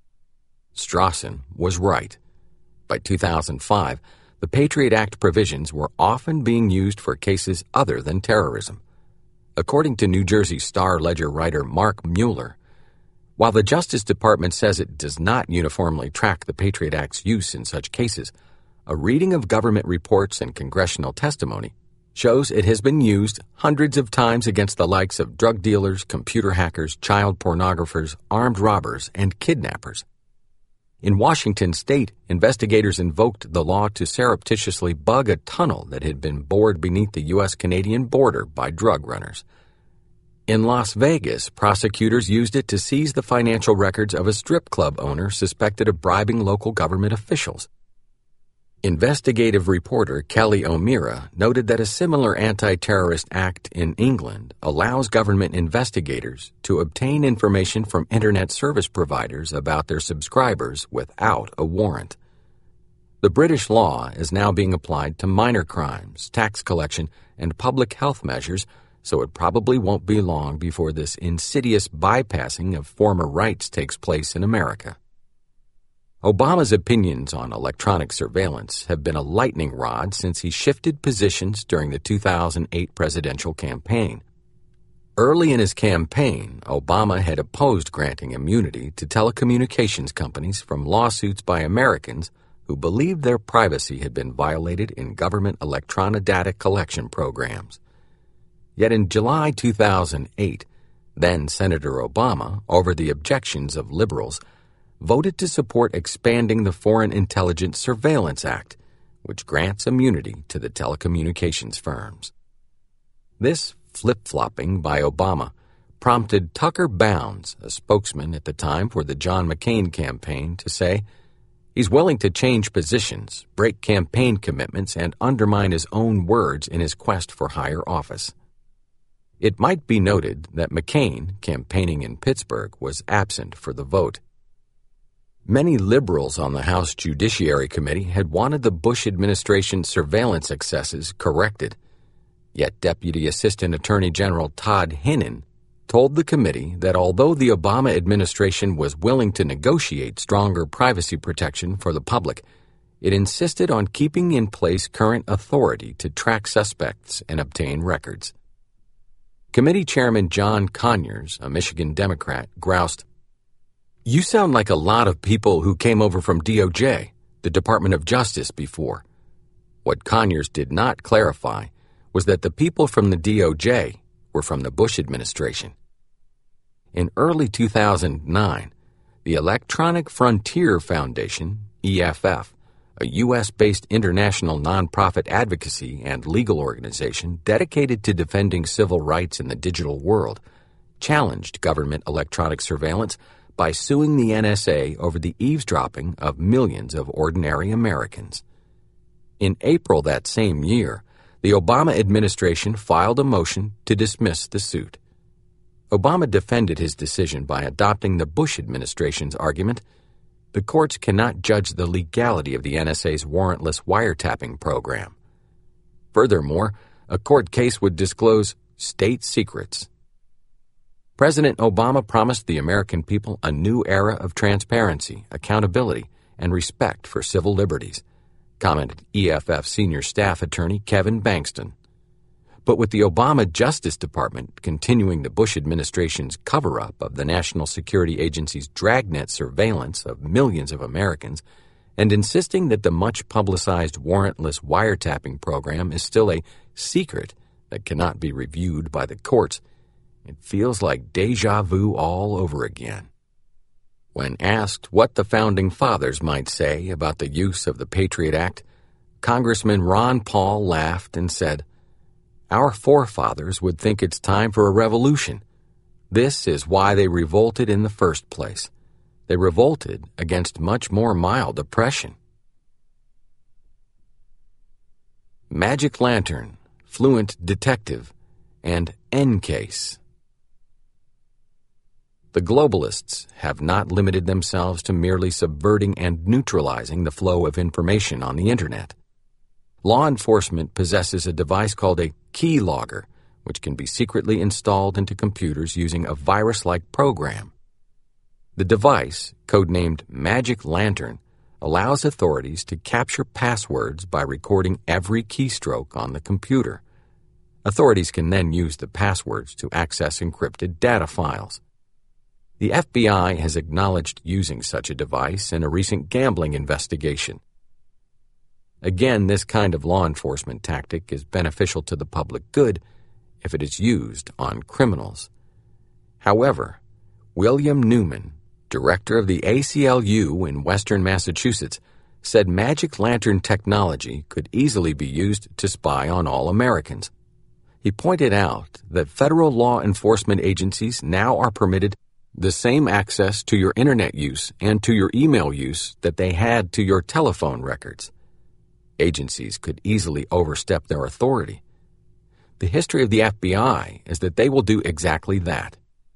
Strossen was right. By two thousand five, the Patriot Act provisions were often being used for cases other than terrorism. According to New Jersey Star-Ledger writer Mark Mueller, while the Justice Department says it does not uniformly track the Patriot Act's use in such cases, a reading of government reports and congressional testimony shows it has been used hundreds of times against the likes of drug dealers, computer hackers, child pornographers, armed robbers, and kidnappers. In Washington state, investigators invoked the law to surreptitiously bug a tunnel that had been bored beneath the U S Canadian border by drug runners. In Las Vegas, prosecutors used it to seize the financial records of a strip club owner suspected of bribing local government officials. Investigative reporter Kelly O'Meara noted that a similar anti-terrorist act in England allows government investigators to obtain information from internet service providers about their subscribers without a warrant. The British law is now being applied to minor crimes, tax collection, and public health measures, so it probably won't be long before this insidious bypassing of former rights takes place in America. Obama's opinions on electronic surveillance have been a lightning rod since he shifted positions during the two thousand eight presidential campaign. Early in his campaign, Obama had opposed granting immunity to telecommunications companies from lawsuits by Americans who believed their privacy had been violated in government electronic data collection programs. Yet in July two thousand eight, then Senator Obama, over the objections of liberals, voted to support expanding the Foreign Intelligence Surveillance Act, which grants immunity to the telecommunications firms. This flip-flopping by Obama prompted Tucker Bounds, a spokesman at the time for the John McCain campaign, to say, He's willing to change positions, break campaign commitments, and undermine his own words in his quest for higher office. It might be noted that McCain, campaigning in Pittsburgh, was absent for the vote. Many liberals on the House Judiciary Committee had wanted the Bush administration's surveillance excesses corrected. Yet Deputy Assistant Attorney General Todd Hinnon told the committee that although the Obama administration was willing to negotiate stronger privacy protection for the public, it insisted on keeping in place current authority to track suspects and obtain records. Committee Chairman John Conyers, a Michigan Democrat, groused, "You sound like a lot of people who came over from D O J, the Department of Justice, before." What Conyers did not clarify was that the people from the D O J were from the Bush administration. In early two thousand nine, the Electronic Frontier Foundation, E F F, a U S-based international nonprofit advocacy and legal organization dedicated to defending civil rights in the digital world, challenged government electronic surveillance by suing the N S A over the eavesdropping of millions of ordinary Americans. In April that same year, the Obama administration filed a motion to dismiss the suit. Obama defended his decision by adopting the Bush administration's argument, the courts cannot judge the legality of the N S A's warrantless wiretapping program. Furthermore, a court case would disclose state secrets. President Obama promised the American people a new era of transparency, accountability, and respect for civil liberties, commented E F F Senior Staff Attorney Kevin Bankston. But with the Obama Justice Department continuing the Bush administration's cover-up of the National Security Agency's dragnet surveillance of millions of Americans and insisting that the much-publicized warrantless wiretapping program is still a secret that cannot be reviewed by the courts, it feels like déjà vu all over again. When asked what the Founding Fathers might say about the use of the Patriot Act, Congressman Ron Paul laughed and said, "Our forefathers would think it's time for a revolution. This is why they revolted in the first place. They revolted against much more mild oppression." Magic Lantern, Fluent Detective, and N-Case. The globalists have not limited themselves to merely subverting and neutralizing the flow of information on the Internet. Law enforcement possesses a device called a keylogger, which can be secretly installed into computers using a virus-like program. The device, codenamed Magic Lantern, allows authorities to capture passwords by recording every keystroke on the computer. Authorities can then use the passwords to access encrypted data files. The F B I has acknowledged using such a device in a recent gambling investigation. Again, this kind of law enforcement tactic is beneficial to the public good if it is used on criminals. However, William Newman, director of the A C L U in Western Massachusetts, said Magic Lantern technology could easily be used to spy on all Americans. He pointed out that federal law enforcement agencies now are permitted the same access to your internet use and to your email use that they had to your telephone records. Agencies could easily overstep their authority. The history of the F B I is that they will do exactly that.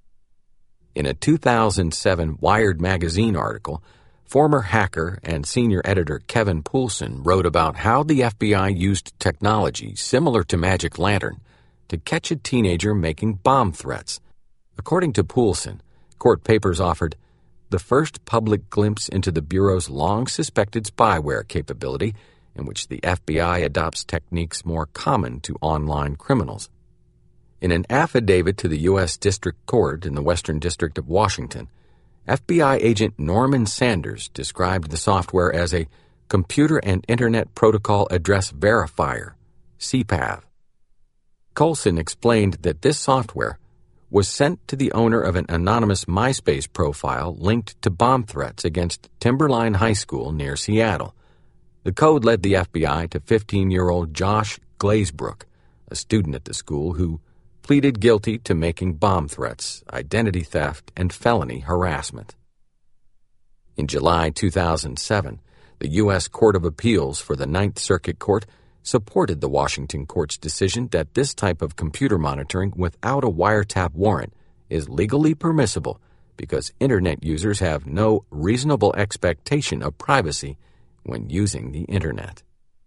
In a two thousand seven Wired magazine article, former hacker and senior editor Kevin Poulsen wrote about how the F B I used technology similar to Magic Lantern to catch a teenager making bomb threats. According to Poulsen, court papers offered the first public glimpse into the Bureau's long-suspected spyware capability, in which the F B I adopts techniques more common to online criminals. In an affidavit to the U S District Court in the Western District of Washington, F B I agent Norman Sanders described the software as a Computer and Internet Protocol Address Verifier, C PAV. Coulson explained that this software was sent to the owner of an anonymous MySpace profile linked to bomb threats against Timberline High School near Seattle. The code led the F B I to fifteen-year-old Josh Glazebrook, a student at the school who pleaded guilty to making bomb threats, identity theft, and felony harassment. In July two thousand seven, The U S Court of Appeals for the Ninth Circuit Court supported the Washington court's decision that this type of computer monitoring without a wiretap warrant is legally permissible because Internet users have no reasonable expectation of privacy when using the Internet.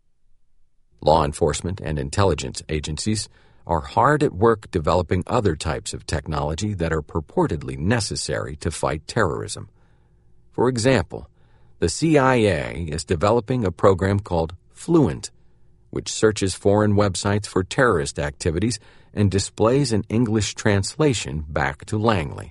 Law enforcement and intelligence agencies are hard at work developing other types of technology that are purportedly necessary to fight terrorism. For example, the C I A is developing a program called Fluent, which searches foreign websites for terrorist activities and displays an English translation back to Langley.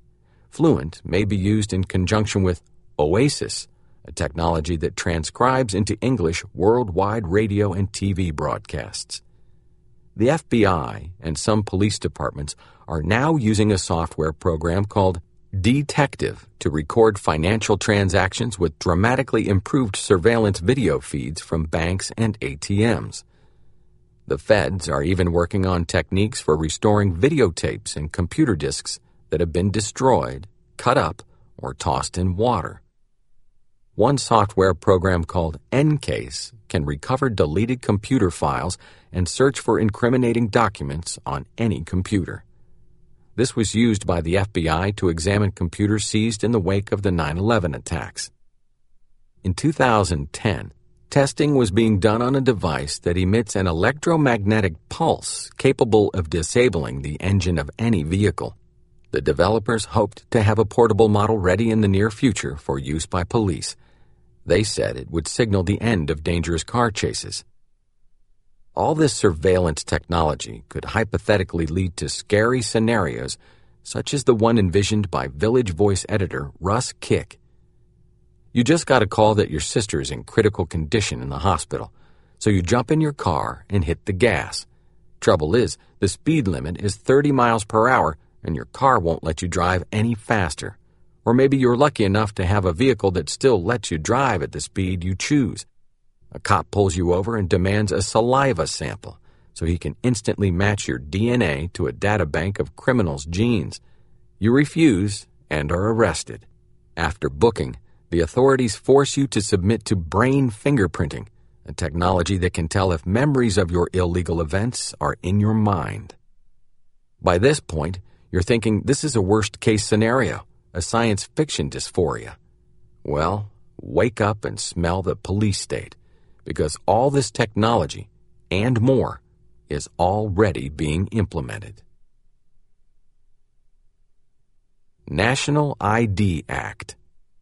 Fluent may be used in conjunction with OASIS, a technology that transcribes into English worldwide radio and T V broadcasts. The F B I and some police departments are now using a software program called Detective to record financial transactions with dramatically improved surveillance video feeds from banks and A T Ms. The feds are even working on techniques for restoring videotapes and computer disks that have been destroyed, cut up, or tossed in water. One software program called EnCase can recover deleted computer files and search for incriminating documents on any computer. This was used by the F B I to examine computers seized in the wake of the nine eleven attacks. In two thousand ten, testing was being done on a device that emits an electromagnetic pulse capable of disabling the engine of any vehicle. The developers hoped to have a portable model ready in the near future for use by police. They said it would signal the end of dangerous car chases. All this surveillance technology could hypothetically lead to scary scenarios such as the one envisioned by Village Voice editor Russ Kick. You just got a call that your sister is in critical condition in the hospital, so you jump in your car and hit the gas. Trouble is, the speed limit is thirty miles per hour and your car won't let you drive any faster. Or maybe you're lucky enough to have a vehicle that still lets you drive at the speed you choose. A cop pulls you over and demands a saliva sample so he can instantly match your D N A to a databank of criminals' genes. You refuse and are arrested. After booking, the authorities force you to submit to brain fingerprinting, a technology that can tell if memories of your illegal events are in your mind. By this point, you're thinking this is a worst-case scenario, a science fiction dysphoria. Well, wake up and smell the police state, because all this technology, and more, is already being implemented. National I D Act.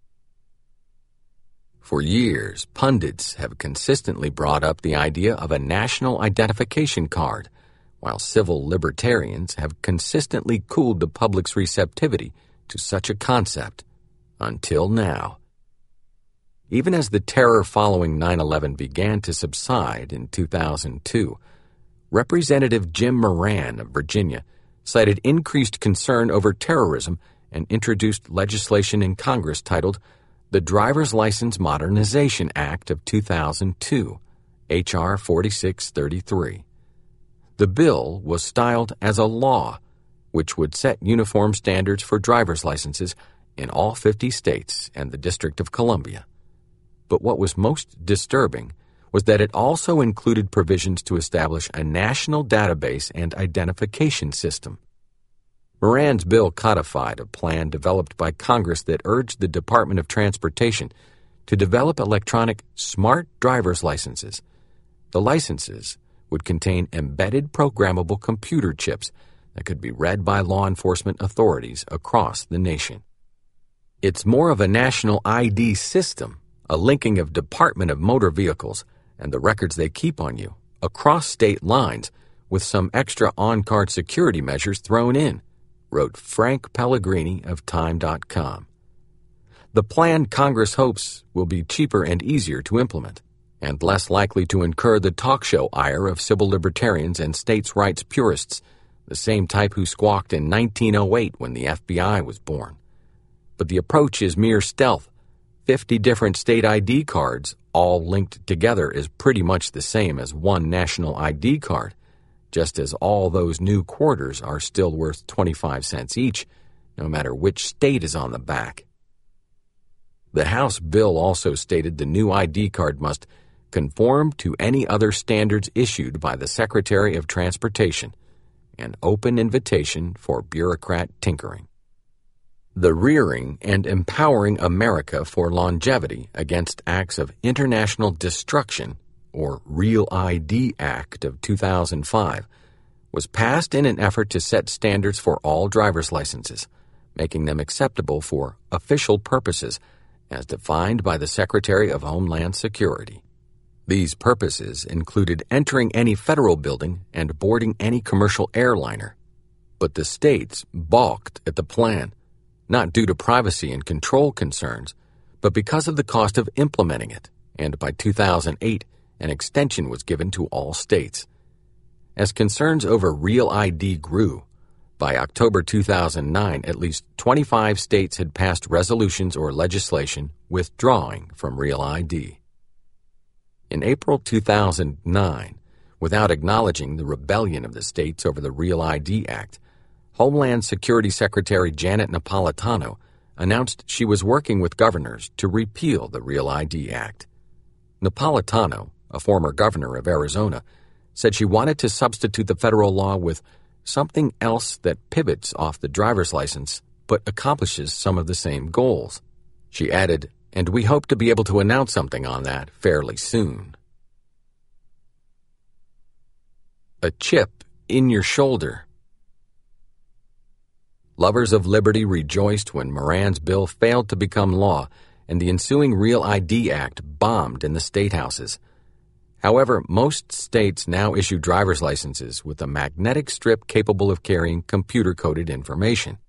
For years, pundits have consistently brought up the idea of a national identification card, while civil libertarians have consistently cooled the public's receptivity to such a concept, until now. Even as the terror following nine eleven began to subside in two thousand two, Representative Jim Moran of Virginia cited increased concern over terrorism and introduced legislation in Congress titled the Driver's License Modernization Act of two thousand two, H R forty-six thirty-three. The bill was styled as a law, which would set uniform standards for driver's licenses in all fifty states and the District of Columbia. But what was most disturbing was that it also included provisions to establish a national database and identification system. Moran's bill codified a plan developed by Congress that urged the Department of Transportation to develop electronic smart driver's licenses. The licenses would contain embedded programmable computer chips that could be read by law enforcement authorities across the nation. It's more of a national I D system, a linking of Department of Motor Vehicles and the records they keep on you across state lines with some extra on-card security measures thrown in, wrote Frank Pellegrini of Time dot com. The plan Congress hopes will be cheaper and easier to implement, and less likely to incur the talk show ire of civil libertarians and states' rights purists, the same type who squawked in nineteen oh eight when the F B I was born. But the approach is mere stealth. Fifty different state I D cards, all linked together, is pretty much the same as one national I D card, just as all those new quarters are still worth twenty-five cents each, no matter which state is on the back. The House bill also stated the new I D card must conform to any other standards issued by the Secretary of Transportation, an open invitation for bureaucrat tinkering. The Rearing and Empowering America for Longevity Against Acts of International Destruction, or REAL I D Act of two thousand five, was passed in an effort to set standards for all driver's licenses, making them acceptable for official purposes as defined by the Secretary of Homeland Security. These purposes included entering any federal building and boarding any commercial airliner. But the states balked at the plan, not due to privacy and control concerns, but because of the cost of implementing it, and by two thousand eight, an extension was given to all states. As concerns over REAL I D grew, by October two thousand nine, at least twenty-five states had passed resolutions or legislation withdrawing from REAL I D. In April two thousand nine, without acknowledging the rebellion of the states over the REAL I D Act, Homeland Security Secretary Janet Napolitano announced she was working with governors to repeal the REAL I D Act. Napolitano, a former governor of Arizona, said she wanted to substitute the federal law with something else that pivots off the driver's license but accomplishes some of the same goals. She added, "And we hope to be able to announce something on that fairly soon." A chip in your shoulder. Lovers of liberty rejoiced when Moran's bill failed to become law and the ensuing REAL I D Act bombed in the state houses. However, most states now issue driver's licenses with a magnetic strip capable of carrying computer-coded information.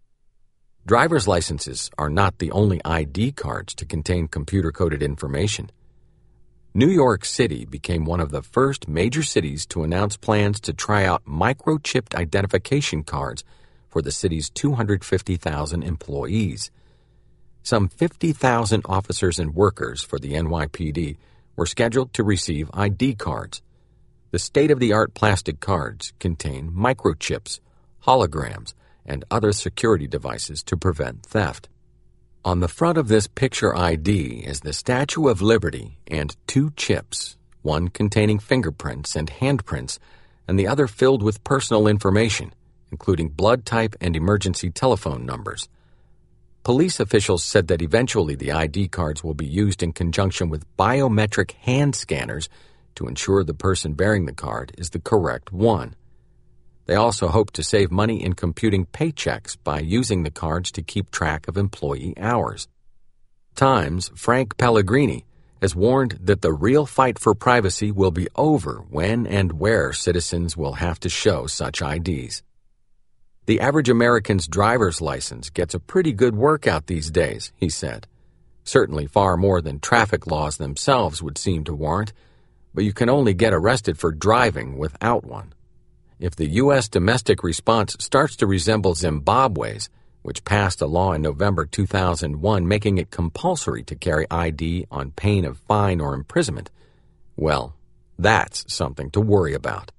Driver's licenses are not the only I D cards to contain computer-coded information. New York City became one of the first major cities to announce plans to try out microchipped identification cards for the city's two hundred fifty thousand employees. Some fifty thousand officers and workers for the N Y P D were scheduled to receive I D cards. The state-of-the-art plastic cards contain microchips, holograms, and other security devices to prevent theft. On the front of this picture I D is the Statue of Liberty and two chips, one containing fingerprints and handprints, and the other filled with personal information, including blood type and emergency telephone numbers. Police officials said that eventually the I D cards will be used in conjunction with biometric hand scanners to ensure the person bearing the card is the correct one. They also hope to save money in computing paychecks by using the cards to keep track of employee hours. Times' Frank Pellegrini has warned that the real fight for privacy will be over when and where citizens will have to show such I Ds. The average American's driver's license gets a pretty good workout these days, he said. Certainly far more than traffic laws themselves would seem to warrant, but you can only get arrested for driving without one. If the U S domestic response starts to resemble Zimbabwe's, which passed a law in November two thousand one making it compulsory to carry I D on pain of fine or imprisonment, well, that's something to worry about.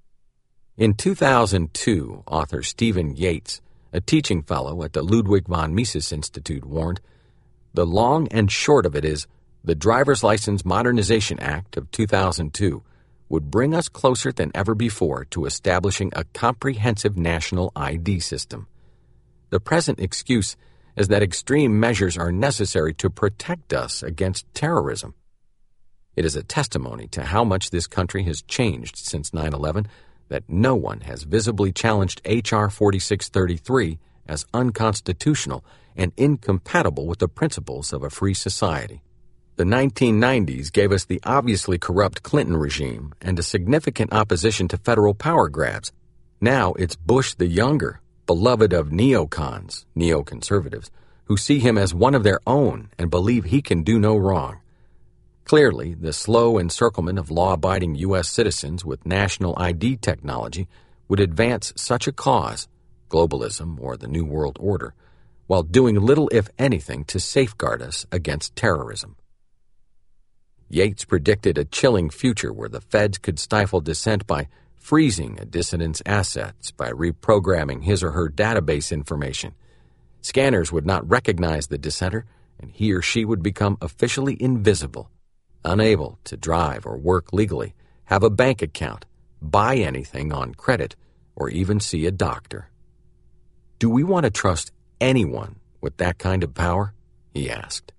In two thousand two, author Stephen Yates, a teaching fellow at the Ludwig von Mises Institute, warned, "The long and short of it is, the Driver's License Modernization Act of two thousand two would bring us closer than ever before to establishing a comprehensive national I D system. The present excuse is that extreme measures are necessary to protect us against terrorism. It is a testimony to how much this country has changed since nine eleven that no one has visibly challenged H R forty-six thirty-three as unconstitutional and incompatible with the principles of a free society. The nineteen nineties gave us the obviously corrupt Clinton regime and a significant opposition to federal power grabs. Now it's Bush the younger, beloved of neocons, neoconservatives, who see him as one of their own and believe he can do no wrong. Clearly, the slow encirclement of law-abiding U S citizens with national I D technology would advance such a cause, globalism or the New World Order, while doing little, if anything, to safeguard us against terrorism." Yates predicted a chilling future where the feds could stifle dissent by freezing a dissident's assets by reprogramming his or her database information. Scanners would not recognize the dissenter, and he or she would become officially invisible, unable to drive or work legally, have a bank account, buy anything on credit, or even see a doctor. Do we want to trust anyone with that kind of power? He asked.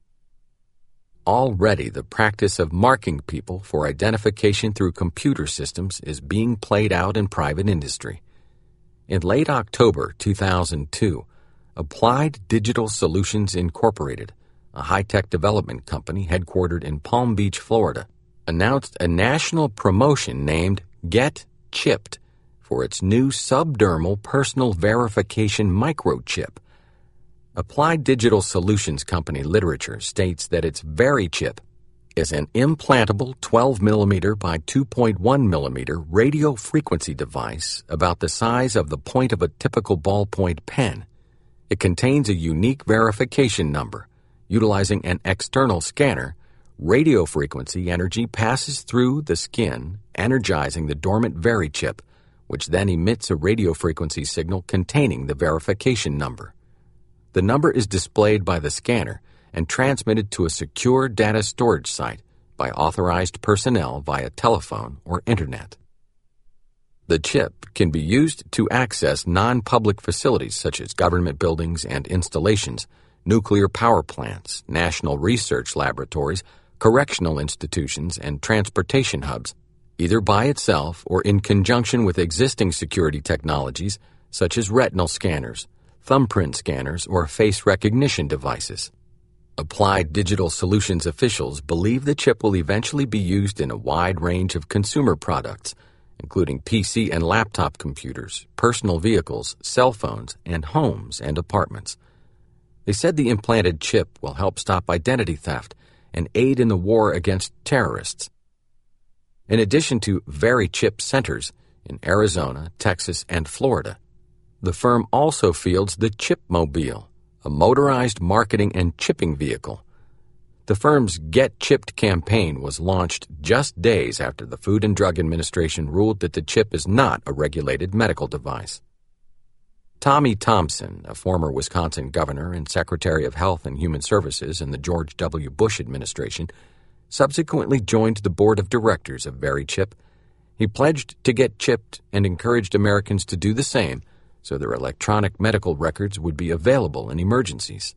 Already, the practice of marking people for identification through computer systems is being played out in private industry. In late October two thousand two, Applied Digital Solutions Incorporated, a high-tech development company headquartered in Palm Beach, Florida, announced a national promotion named Get Chipped for its new subdermal personal verification microchip. Applied Digital Solutions Company literature states that its VeriChip is an implantable twelve millimeter by two point one millimeter radio frequency device about the size of the point of a typical ballpoint pen. It contains a unique verification number. Utilizing an external scanner, radio frequency energy passes through the skin, energizing the dormant VeriChip, which then emits a radio frequency signal containing the verification number. The number is displayed by the scanner and transmitted to a secure data storage site by authorized personnel via telephone or internet. The chip can be used to access non-public facilities such as government buildings and installations, nuclear power plants, national research laboratories, correctional institutions, and transportation hubs, either by itself or in conjunction with existing security technologies such as retinal scanners, thumbprint scanners, or face recognition devices. Applied Digital Solutions officials believe the chip will eventually be used in a wide range of consumer products, including P C and laptop computers, personal vehicles, cell phones, and homes and apartments. They said the implanted chip will help stop identity theft and aid in the war against terrorists. In addition to VeriChip centers in Arizona, Texas, and Florida, the firm also fields the Chipmobile, a motorized marketing and chipping vehicle. The firm's Get Chipped campaign was launched just days after the Food and Drug Administration ruled that the chip is not a regulated medical device. Tommy Thompson, a former Wisconsin governor and Secretary of Health and Human Services in the George W. Bush administration, subsequently joined the board of directors of VeriChip. He pledged to get chipped and encouraged Americans to do the same so their electronic medical records would be available in emergencies.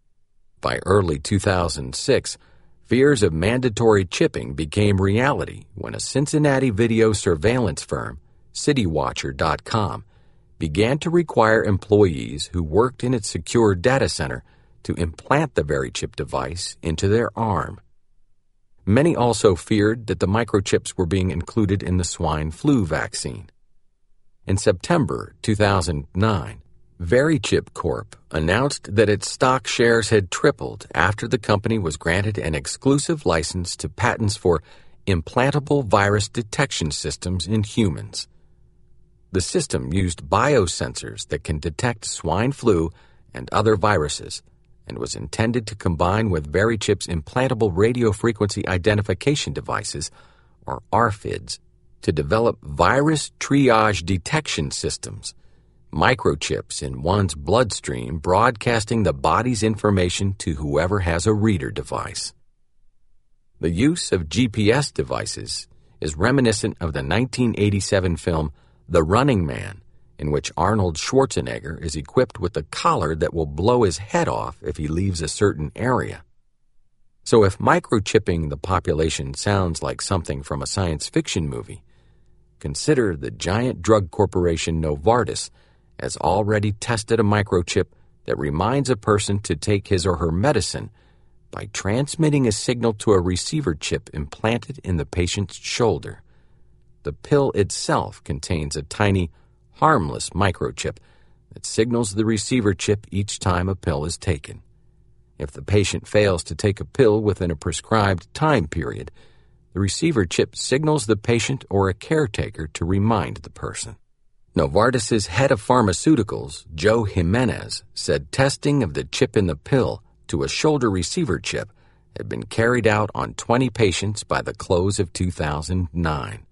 By early two thousand six, fears of mandatory chipping became reality when a Cincinnati video surveillance firm, City Watcher dot com, began to require employees who worked in its secure data center to implant the VeriChip device into their arm. Many also feared that the microchips were being included in the swine flu vaccine. In September two thousand nine, VeriChip Corp announced that its stock shares had tripled after the company was granted an exclusive license to patents for implantable virus detection systems in humans. The system used biosensors that can detect swine flu and other viruses and was intended to combine with VeriChip's implantable radio frequency identification devices, or R F I Ds, to develop virus triage detection systems, microchips in one's bloodstream broadcasting the body's information to whoever has a reader device. The use of G P S devices is reminiscent of the nineteen eighty-seven film The Running Man, in which Arnold Schwarzenegger is equipped with a collar that will blow his head off if he leaves a certain area. So if microchipping the population sounds like something from a science fiction movie, consider the giant drug corporation Novartis has already tested a microchip that reminds a person to take his or her medicine by transmitting a signal to a receiver chip implanted in the patient's shoulder. The pill itself contains a tiny, harmless microchip that signals the receiver chip each time a pill is taken. If the patient fails to take a pill within a prescribed time period, the receiver chip signals the patient or a caretaker to remind the person. Novartis's head of pharmaceuticals, Joe Jimenez, said testing of the chip in the pill to a shoulder receiver chip had been carried out on twenty patients by the close of two thousand nine.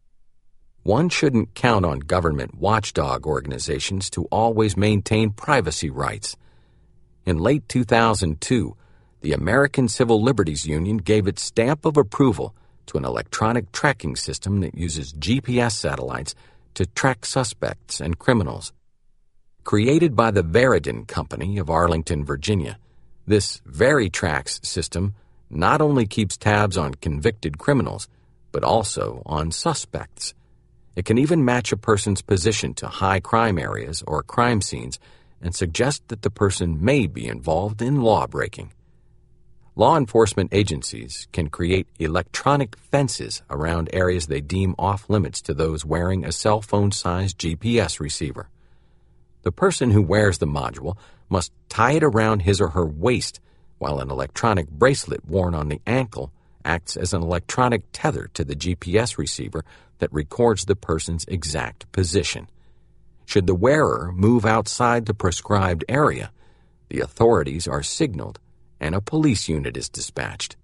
One shouldn't count on government watchdog organizations to always maintain privacy rights. In late two thousand two, the American Civil Liberties Union gave its stamp of approval to an electronic tracking system that uses G P S satellites to track suspects and criminals. Created by the Veridin Company of Arlington, Virginia, this VeriTrax system not only keeps tabs on convicted criminals, but also on suspects. It can even match a person's position to high crime areas or crime scenes and suggest that the person may be involved in law-breaking. Law enforcement agencies can create electronic fences around areas they deem off-limits to those wearing a cell phone-sized G P S receiver. The person who wears the module must tie it around his or her waist, while an electronic bracelet worn on the ankle acts as an electronic tether to the G P S receiver that records the person's exact position. Should the wearer move outside the prescribed area, the authorities are signaled and a police unit is dispatched.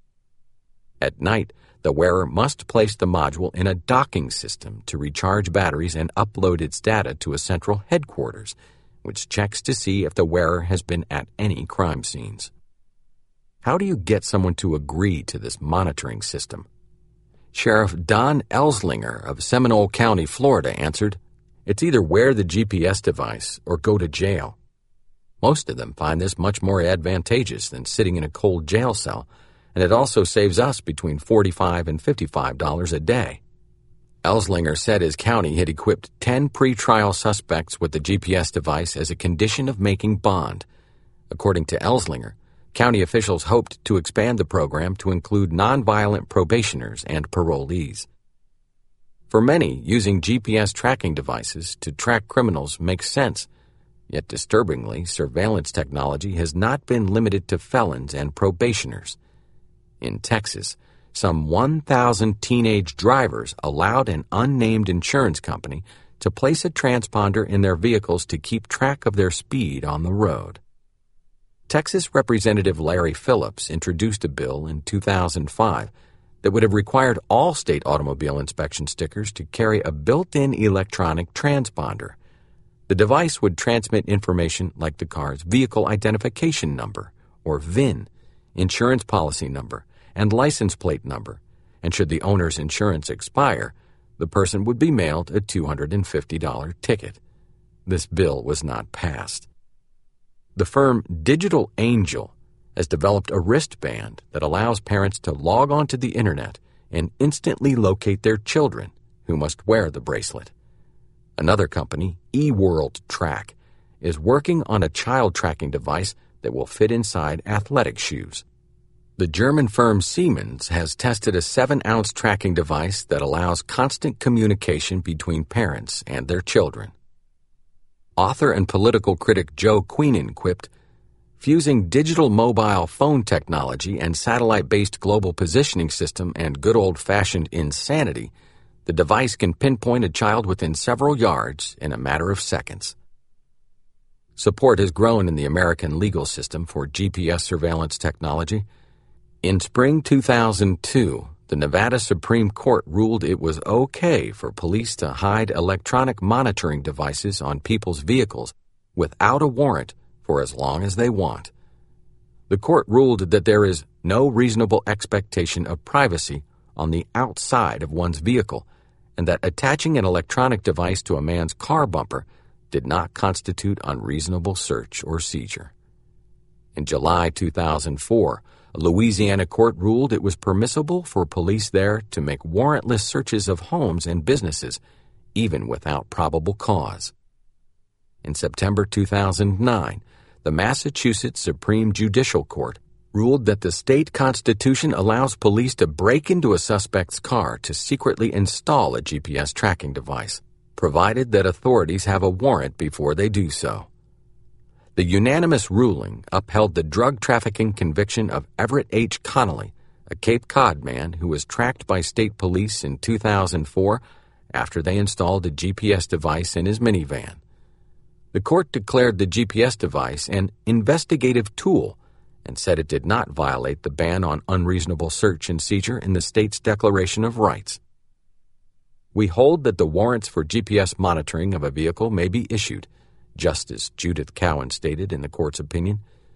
At night, the wearer must place the module in a docking system to recharge batteries and upload its data to a central headquarters, which checks to see if the wearer has been at any crime scenes. How do you get someone to agree to this monitoring system? Sheriff Don Elslinger of Seminole County, Florida, answered, "It's either wear the G P S device or go to jail." Most of them find this much more advantageous than sitting in a cold jail cell, and it also saves us between forty-five dollars and fifty-five dollars a day. Elslinger said his county had equipped ten pretrial suspects with the G P S device as a condition of making bond. According to Elslinger, county officials hoped to expand the program to include nonviolent probationers and parolees. For many, using G P S tracking devices to track criminals makes sense. Yet disturbingly, surveillance technology has not been limited to felons and probationers. In Texas, some one thousand teenage drivers allowed an unnamed insurance company to place a transponder in their vehicles to keep track of their speed on the road. Texas Representative Larry Phillips introduced a bill in two thousand five that would have required all state automobile inspection stickers to carry a built-in electronic transponder. The device would transmit information like the car's vehicle identification number, or V I N, insurance policy number, and license plate number, and should the owner's insurance expire, the person would be mailed a two hundred fifty dollars ticket. This bill was not passed. The firm Digital Angel has developed a wristband that allows parents to log onto the internet and instantly locate their children who must wear the bracelet. Another company, eWorld Track, is working on a child tracking device that will fit inside athletic shoes. The German firm Siemens has tested a seven-ounce tracking device that allows constant communication between parents and their children. Author and political critic Joe Queenan quipped, "Fusing digital mobile phone technology and satellite-based global positioning system and good old-fashioned insanity, the device can pinpoint a child within several yards in a matter of seconds." Support has grown in the American legal system for G P S surveillance technology. In spring two thousand two, the Nevada Supreme Court ruled it was okay for police to hide electronic monitoring devices on people's vehicles without a warrant for as long as they want. The court ruled that there is no reasonable expectation of privacy on the outside of one's vehicle, and that attaching an electronic device to a man's car bumper did not constitute unreasonable search or seizure. In July two thousand four, a Louisiana court ruled it was permissible for police there to make warrantless searches of homes and businesses, even without probable cause. In September two thousand nine, the Massachusetts Supreme Judicial Court ruled that the state constitution allows police to break into a suspect's car to secretly install a G P S tracking device, provided that authorities have a warrant before they do so. The unanimous ruling upheld the drug trafficking conviction of Everett H. Connolly, a Cape Cod man who was tracked by state police in two thousand four after they installed a G P S device in his minivan. The court declared the G P S device an investigative tool and said it did not violate the ban on unreasonable search and seizure in the state's Declaration of Rights. We hold that the warrants for G P S monitoring of a vehicle may be issued, Justice Judith Cowan stated in the court's opinion,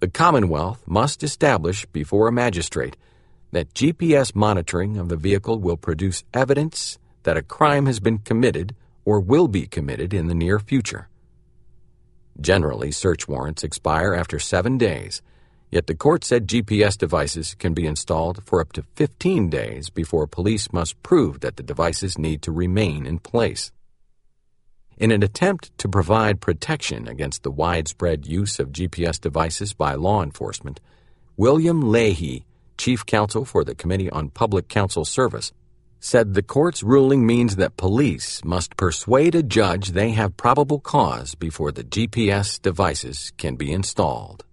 The Commonwealth must establish before a magistrate that G P S monitoring of the vehicle will produce evidence that a crime has been committed or will be committed in the near future. Generally, search warrants expire after seven days, yet the court said G P S devices can be installed for up to fifteen days before police must prove that the devices need to remain in place. In an attempt to provide protection against the widespread use of G P S devices by law enforcement, William Leahy, chief counsel for the Committee on Public Counsel Service, said the court's ruling means that police must persuade a judge they have probable cause before the G P S devices can be installed.